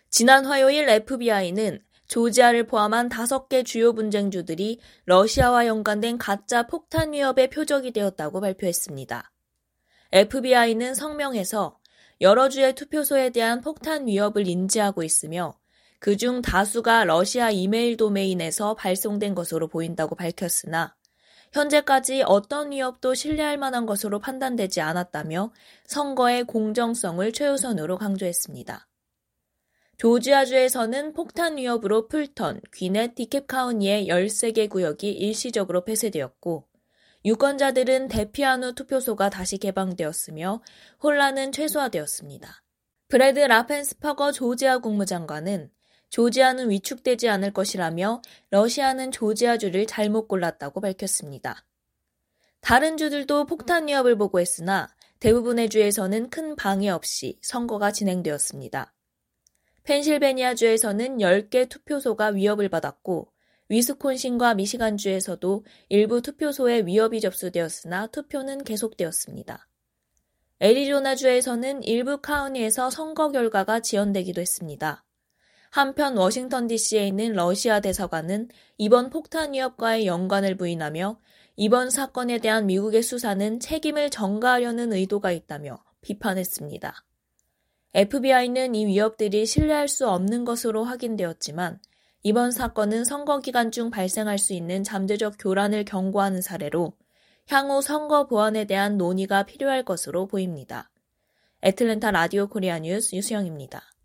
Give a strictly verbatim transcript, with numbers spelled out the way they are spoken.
지난 화요일 에프비아이는 조지아를 포함한 다섯 개 주요 분쟁주들이 러시아와 연관된 가짜 폭탄 위협의 표적이 되었다고 발표했습니다. 에프비아이는 성명에서 여러 주의 투표소에 대한 폭탄 위협을 인지하고 있으며 그중 다수가 러시아 이메일 도메인에서 발송된 것으로 보인다고 밝혔으나 현재까지 어떤 위협도 신뢰할 만한 것으로 판단되지 않았다며 선거의 공정성을 최우선으로 강조했습니다. 조지아주에서는 폭탄 위협으로 풀턴, 귀넷, 디캡 카운티의 열세 개 구역이 일시적으로 폐쇄되었고 유권자들은 대피한 후 투표소가 다시 개방되었으며 혼란은 최소화되었습니다. 브래드 라펜스퍼거 조지아 국무장관은 조지아는 위축되지 않을 것이라며 러시아는 조지아주를 잘못 골랐다고 밝혔습니다. 다른 주들도 폭탄 위협을 보고했으나 대부분의 주에서는 큰 방해 없이 선거가 진행되었습니다. 펜실베니아주에서는 열 개 투표소가 위협을 받았고 위스콘신과 미시간주에서도 일부 투표소에 위협이 접수되었으나 투표는 계속되었습니다. 애리조나주에서는 일부 카운티에서 선거 결과가 지연되기도 했습니다. 한편 워싱턴 디씨에 있는 러시아 대사관은 이번 폭탄 위협과의 연관을 부인하며 이번 사건에 대한 미국의 수사는 책임을 전가하려는 의도가 있다며 비판했습니다. 에프비아이는 이 위협들이 신뢰할 수 없는 것으로 확인되었지만 이번 사건은 선거 기간 중 발생할 수 있는 잠재적 교란을 경고하는 사례로 향후 선거 보안에 대한 논의가 필요할 것으로 보입니다. 애틀랜타 라디오 코리아 뉴스 유수영입니다.